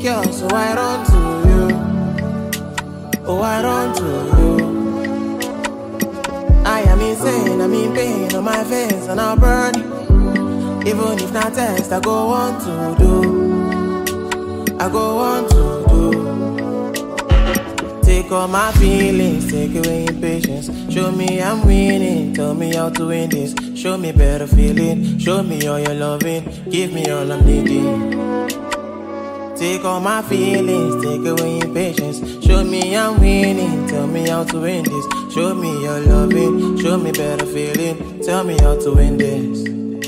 insecure, so I run to you. Oh, I run to you. I am insane, I'm in pain on my face, and I'll burn you. Even if not text, I go on to do. I go on to do. Take all my feelings, take away impatience. Show me I'm winning, tell me how to win this. Show me better feeling, show me all your loving. Give me all I'm needing. Take all my feelings, take away impatience. Show me I'm winning, tell me how to win this. Show me your loving, show me better feeling. Tell me how to win this.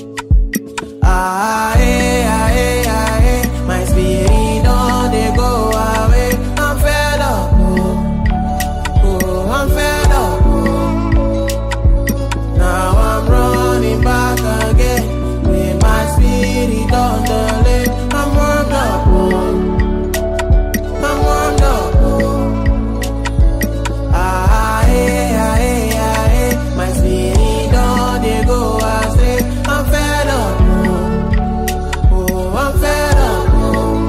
Ah, eh, ah, eh, ah, eh. My spirit don't they go away. I'm fed up, oh, oh, I'm fed up, oh. Now I'm running back again with my spirit on the lane. I'm warmed up, oh, I'm warmed up, oh. Ah, eh, ah, eh, ah, eh. My spirit don't they go astray. I'm fed up. I'm fed up, oh.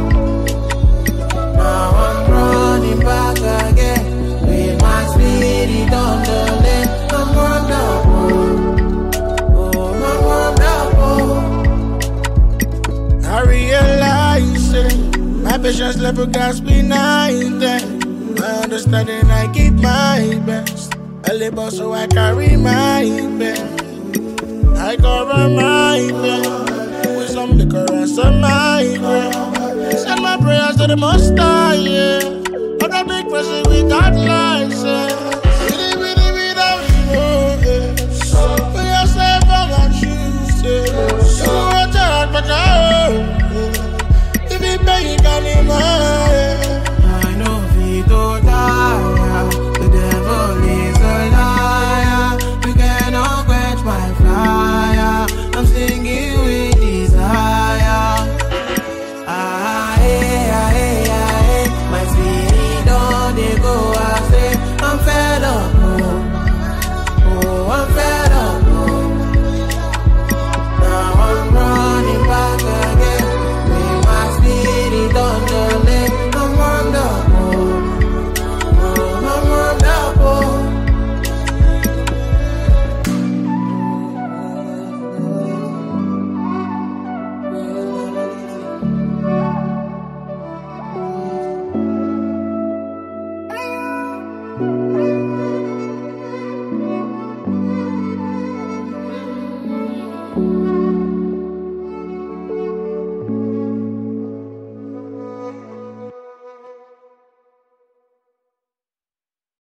Now I'm running back again with my spirit on the lane. I'm warmed up, oh. Oh, I'm warmed up, oh. I realize it. My patience level got me nine then. My understanding, I keep my best. I labor so I carry my bed. I cover my bed. Some liquor and some my bread. Send my prayers to the Most High, yeah.